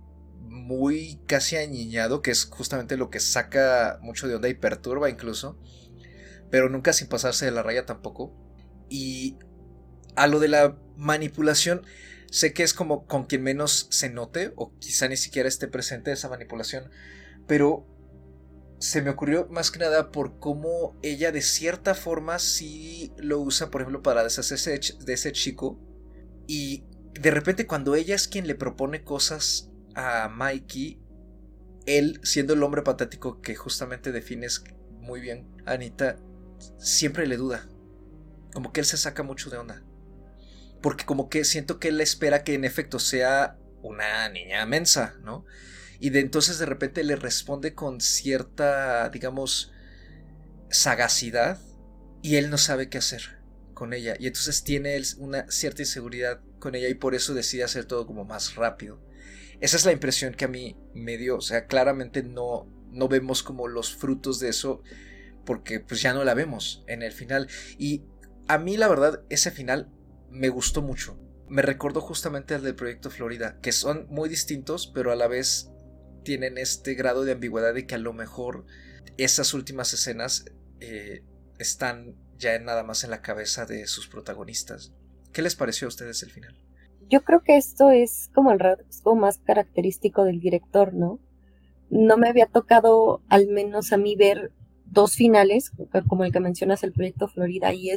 muy casi añiñado, que es justamente lo que saca mucho de onda y perturba incluso, pero nunca sin pasarse de la raya tampoco. Y a lo de la manipulación, sé que es como con quien menos se note, o quizá ni siquiera esté presente esa manipulación, pero se me ocurrió más que nada por cómo ella de cierta forma sí lo usa, por ejemplo, para deshacerse de ese chico. Y de repente cuando ella es quien le propone cosas a Mikey, él, siendo el hombre patético que justamente defines muy bien, Anita, siempre le duda. Como que él se saca mucho de onda. Porque como que siento que él espera que en efecto sea una niña mensa, ¿no? Y entonces de repente le responde con cierta, digamos, sagacidad, y él no sabe qué hacer con ella. Y entonces tiene una cierta inseguridad con ella y por eso decide hacer todo como más rápido. Esa es la impresión que a mí me dio. O sea, claramente no vemos como los frutos de eso, porque pues ya no la vemos en el final. Y a mí la verdad ese final me gustó mucho. Me recordó justamente al del Proyecto Florida, que son muy distintos, pero a la vez tienen este grado de ambigüedad de que a lo mejor esas últimas escenas están ya nada más en la cabeza de sus protagonistas. ¿Qué les pareció a ustedes el final? Yo creo que esto es como el rasgo más característico del director, ¿no? No me había tocado, al menos a mí, ver dos finales, como el que mencionas, el Proyecto Florida y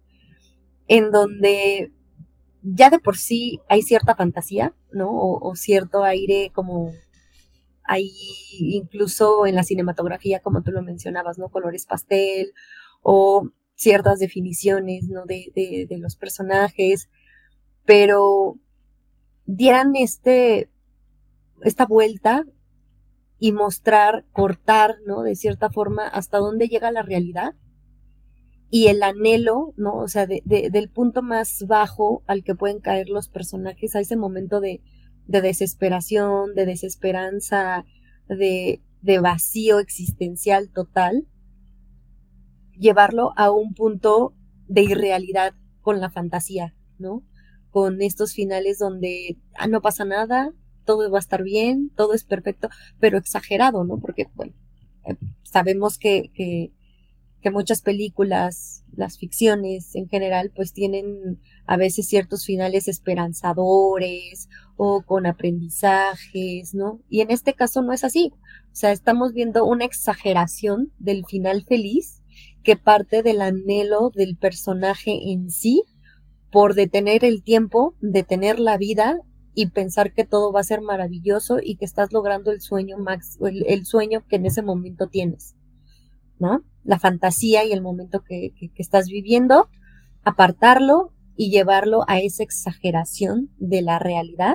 en donde ya de por sí hay cierta fantasía, ¿no? O cierto aire como ahí, incluso en la cinematografía, como tú lo mencionabas, ¿no? Colores pastel o ciertas definiciones, ¿no? De los personajes, pero dieran esta vuelta y mostrar, cortar, ¿no? De cierta forma, hasta dónde llega la realidad y el anhelo, ¿no? O sea, del punto más bajo al que pueden caer los personajes, a ese momento de desesperación, de desesperanza, de vacío existencial total, llevarlo a un punto de irrealidad con la fantasía, ¿no? Con estos finales donde no pasa nada, todo va a estar bien, todo es perfecto, pero exagerado, ¿no? Porque, bueno, sabemos que muchas películas, las ficciones en general, pues tienen a veces ciertos finales esperanzadores o con aprendizajes, ¿no? Y en este caso no es así. O sea, estamos viendo una exageración del final feliz que parte del anhelo del personaje en sí por detener el tiempo, detener la vida y pensar que todo va a ser maravilloso y que estás logrando el sueño el sueño que en ese momento tienes, ¿no? La fantasía y el momento que estás viviendo, apartarlo y llevarlo a esa exageración de la realidad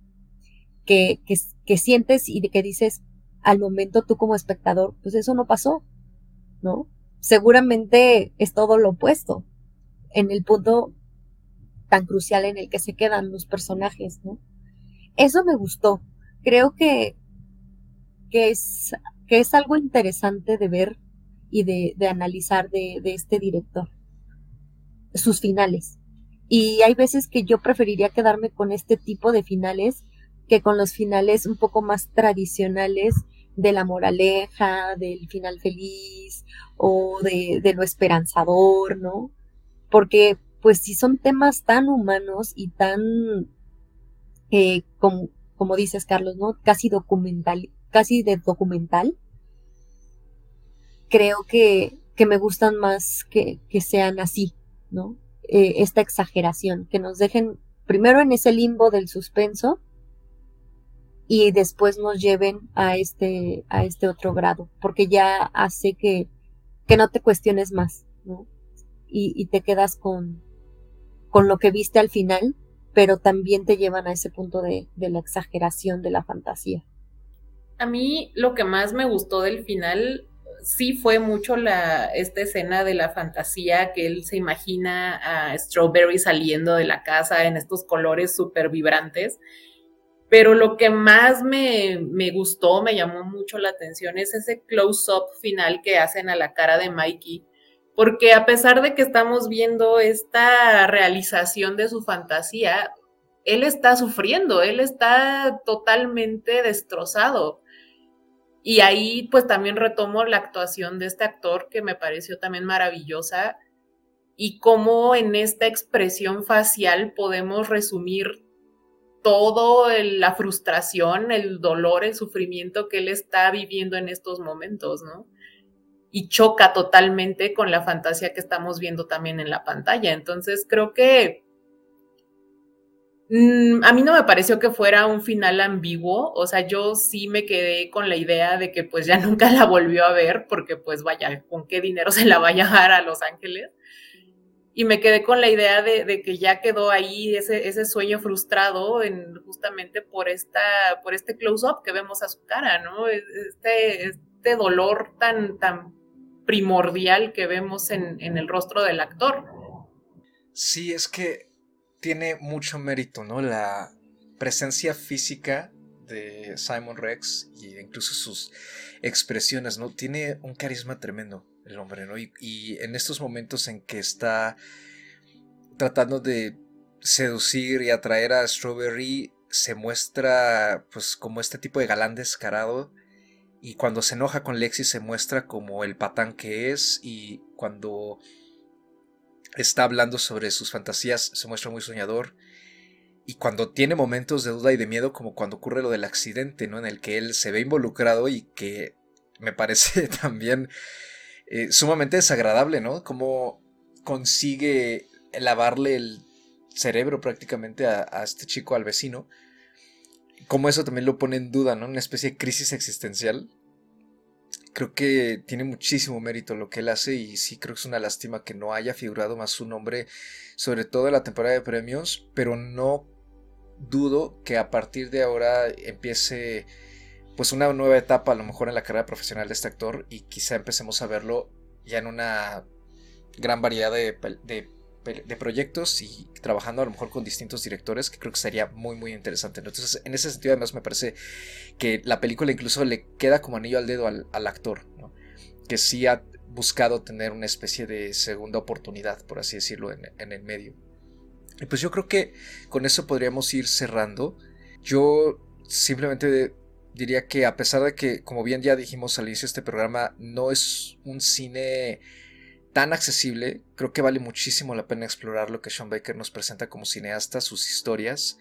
que sientes y que dices al momento tú como espectador, pues eso no pasó, ¿no? Seguramente es todo lo opuesto en el punto tan crucial en el que se quedan los personajes, ¿no? Eso me gustó. Creo que es algo interesante de ver y de analizar de este director, sus finales. Y hay veces que yo preferiría quedarme con este tipo de finales que con los finales un poco más tradicionales de la moraleja, del final feliz o de lo esperanzador, ¿no? Porque pues si son temas tan humanos y tan, como dices Carlos, ¿no? Casi de documental, creo que me gustan más que sean así, ¿no? Esta exageración, que nos dejen primero en ese limbo del suspenso y después nos lleven a este otro grado, porque ya hace que no te cuestiones más, ¿no? Y te quedas con lo que viste al final, pero también te llevan a ese punto de la exageración de la fantasía. A mí lo que más me gustó del final sí fue mucho esta escena de la fantasía, que él se imagina a Strawberry saliendo de la casa en estos colores súper vibrantes, pero lo que más me gustó, me llamó mucho la atención, es ese close-up final que hacen a la cara de Mikey, porque a pesar de que estamos viendo esta realización de su fantasía, él está sufriendo, él está totalmente destrozado. Y ahí pues también retomo la actuación de este actor que me pareció también maravillosa y cómo en esta expresión facial podemos resumir todo la frustración, el dolor, el sufrimiento que él está viviendo en estos momentos, ¿no? Y choca totalmente con la fantasía que estamos viendo también en la pantalla. Entonces creo que a mí no me pareció que fuera un final ambiguo, o sea, yo sí me quedé con la idea de que pues ya nunca la volvió a ver, porque pues vaya, ¿con qué dinero se la va a llevar a Los Ángeles? Y me quedé con la idea de que ya quedó ahí ese sueño frustrado justamente por este close-up que vemos a su cara, ¿no? Este dolor tan primordial que vemos en el rostro del actor. Sí, es que tiene mucho mérito, ¿no? La presencia física de Simon Rex e incluso sus expresiones, ¿no? Tiene un carisma tremendo el hombre, ¿no? Y en estos momentos en que está tratando de seducir y atraer a Strawberry, se muestra pues como este tipo de galán descarado, y cuando se enoja con Lexi se muestra como el patán que es, y cuando está hablando sobre sus fantasías se muestra muy soñador, y cuando tiene momentos de duda y de miedo, como cuando ocurre lo del accidente, ¿no? En el que él se ve involucrado y que me parece también sumamente desagradable, ¿no? Cómo consigue lavarle el cerebro prácticamente a este chico, al vecino. Cómo eso también lo pone en duda, ¿no? Una especie de crisis existencial. Creo que tiene muchísimo mérito lo que él hace, y sí creo que es una lástima que no haya figurado más su nombre, sobre todo en la temporada de premios, pero no dudo que a partir de ahora empiece pues una nueva etapa a lo mejor en la carrera profesional de este actor, y quizá empecemos a verlo ya en una gran variedad de proyectos y trabajando a lo mejor con distintos directores, que creo que sería muy muy interesante. Entonces en ese sentido además me parece que la película incluso le queda como anillo al dedo al actor, ¿no? Que sí ha buscado tener una especie de segunda oportunidad, por así decirlo, en el medio. Y pues yo creo que con eso podríamos ir cerrando. Yo simplemente diría que, a pesar de que, como bien ya dijimos al inicio de este programa, no es un cine tan accesible, creo que vale muchísimo la pena explorar lo que Sean Baker nos presenta como cineasta, sus historias.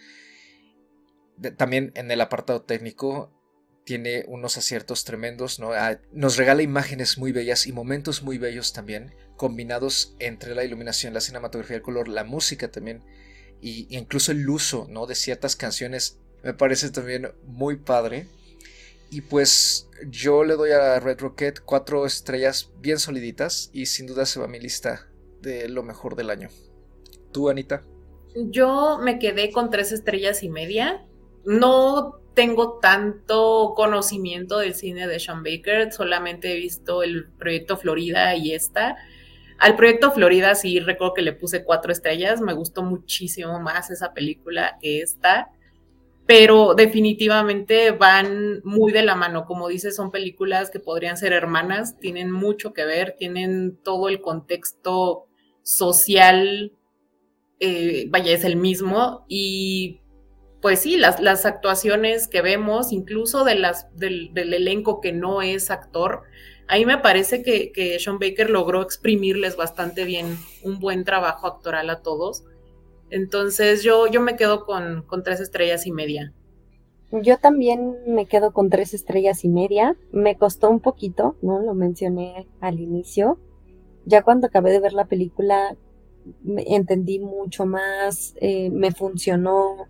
También en el apartado técnico tiene unos aciertos tremendos, ¿no? Nos regala imágenes muy bellas y momentos muy bellos también, combinados entre la iluminación, la cinematografía, el color, la música también, y incluso el uso, ¿no? De ciertas canciones me parece también muy padre. Y pues yo le doy a Red Rocket 4 estrellas bien soliditas, y sin duda se va a mi lista de lo mejor del año. ¿Tú, Anita? Yo me quedé con 3,5 estrellas. No tengo tanto conocimiento del cine de Sean Baker, solamente he visto el Proyecto Florida y esta. Al Proyecto Florida sí recuerdo que le puse 4 estrellas, me gustó muchísimo más esa película que esta, pero definitivamente van muy de la mano. Como dices, son películas que podrían ser hermanas, tienen mucho que ver, tienen todo el contexto social, vaya, es el mismo, y pues sí, las actuaciones que vemos, incluso del elenco que no es actor, a mí me parece que Sean Baker logró exprimirles bastante bien un buen trabajo actoral a todos. Entonces yo me quedo con 3,5 estrellas. Yo también me quedo con 3,5 estrellas. Me costó un poquito, ¿no? Lo mencioné al inicio. Ya cuando acabé de ver la película entendí mucho más, me funcionó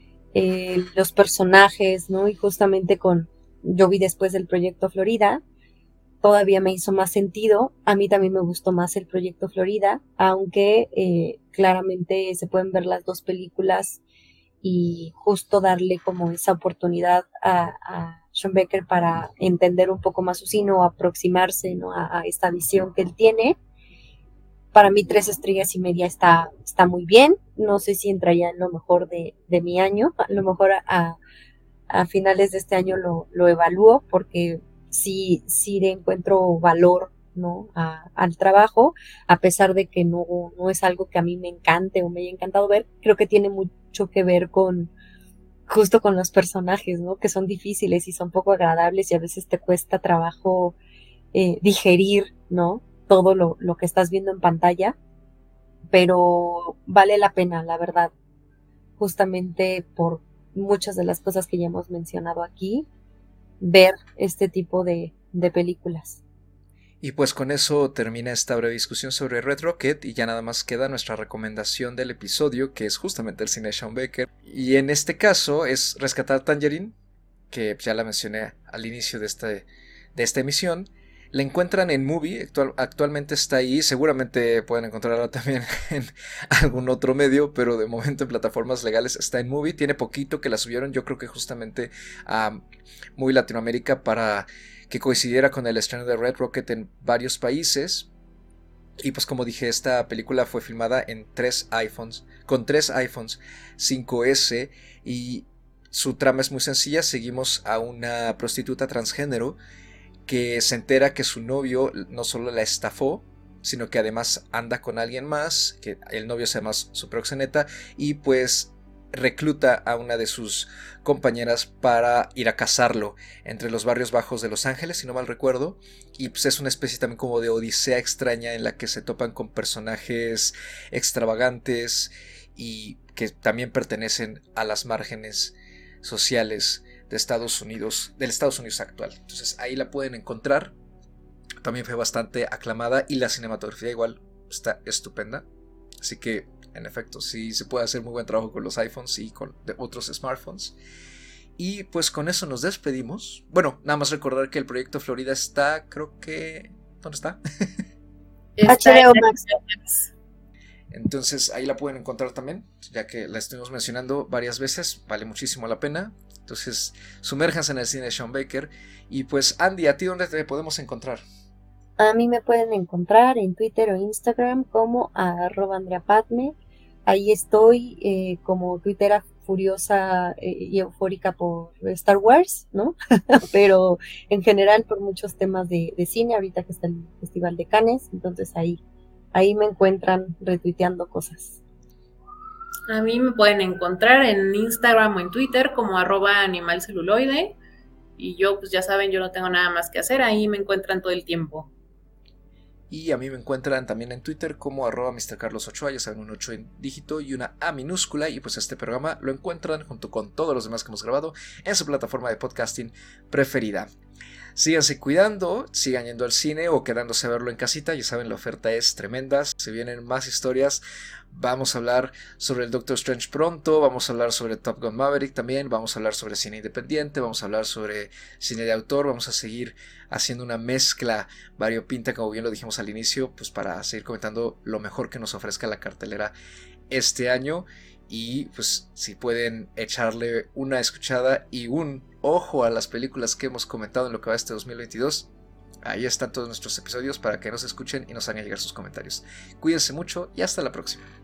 los personajes, ¿no? Y justamente yo vi después del Proyecto Florida, todavía me hizo más sentido. A mí también me gustó más el Proyecto Florida, aunque claramente se pueden ver las dos películas y justo darle como esa oportunidad a Sean Baker para entender un poco más su cine o aproximarse, ¿no? a esta visión que él tiene. Para mí 3,5 estrellas está muy bien. No sé si entraría en lo mejor de mi año. A lo mejor a finales de este año lo evalúo, porque sí le encuentro valor, ¿no? al trabajo, a pesar de que no es algo que a mí me encante o me haya encantado ver. Creo que tiene mucho que ver justo con los personajes, ¿no? Que son difíciles y son poco agradables y a veces te cuesta trabajo digerir, ¿no? Todo lo que estás viendo en pantalla, pero vale la pena, la verdad, justamente por muchas de las cosas que ya hemos mencionado aquí, ver este tipo de películas. Y pues con eso termina esta breve discusión sobre Red Rocket y ya nada más queda nuestra recomendación del episodio, que es justamente el cine de Sean Baker. Y en este caso es Rescatar Tangerine, que ya la mencioné al inicio de esta emisión. La encuentran en Movie, actualmente está ahí, seguramente pueden encontrarla también en algún otro medio, pero de momento en plataformas legales está en Movie. Tiene poquito que la subieron, yo creo que justamente a Movie Latinoamérica para que coincidiera con el estreno de Red Rocket en varios países. Y pues como dije, esta película fue filmada en con 3 iPhones 5S y su trama es muy sencilla. Seguimos a una prostituta transgénero que se entera que su novio no solo la estafó, sino que además anda con alguien más, que el novio se llama su proxeneta, y pues recluta a una de sus compañeras para ir a cazarlo entre los barrios bajos de Los Ángeles, si no mal recuerdo, y pues es una especie también como de odisea extraña en la que se topan con personajes extravagantes y que también pertenecen a las márgenes sociales de del Estados Unidos actual. Entonces ahí la pueden encontrar. También fue bastante aclamada y la cinematografía igual está estupenda, así que en efecto sí se puede hacer muy buen trabajo con los iPhones y con otros smartphones. Y pues con eso nos despedimos. Bueno, nada más recordar que el proyecto Florida está, creo que... ¿Dónde está? HBO Max. Entonces ahí la pueden encontrar también, ya que la estuvimos mencionando varias veces, vale muchísimo la pena. Entonces sumérjanse en el cine de Sean Baker. Y pues Andy, ¿a ti dónde te podemos encontrar? A mí me pueden encontrar en Twitter o Instagram como @AndreaPatme. Ahí estoy como tuitera furiosa y eufórica por Star Wars, ¿no? Pero en general por muchos temas de cine, ahorita que está el Festival de Cannes, entonces ahí me encuentran retuiteando cosas. A mí me pueden encontrar en Instagram o en Twitter como @animalceluloide. Y yo, pues ya saben, yo no tengo nada más que hacer, ahí me encuentran todo el tiempo. Y a mí me encuentran también en Twitter como @MrCarlosOchoa, ya saben, un 8 en dígito y una A minúscula. Y pues este programa lo encuentran junto con todos los demás que hemos grabado en su plataforma de podcasting preferida. Síganse cuidando, sigan yendo al cine o quedándose a verlo en casita. Ya saben, la oferta es tremenda. Se vienen más historias. Vamos a hablar sobre el Doctor Strange pronto. Vamos a hablar sobre Top Gun Maverick también. Vamos a hablar sobre cine independiente. Vamos a hablar sobre cine de autor. Vamos a seguir haciendo una mezcla variopinta, como bien lo dijimos al inicio, pues para seguir comentando lo mejor que nos ofrezca la cartelera este año. Y pues si pueden echarle una escuchada y un ojo a las películas que hemos comentado en lo que va este 2022, ahí están todos nuestros episodios para que nos escuchen y nos hagan llegar sus comentarios. Cuídense mucho y hasta la próxima.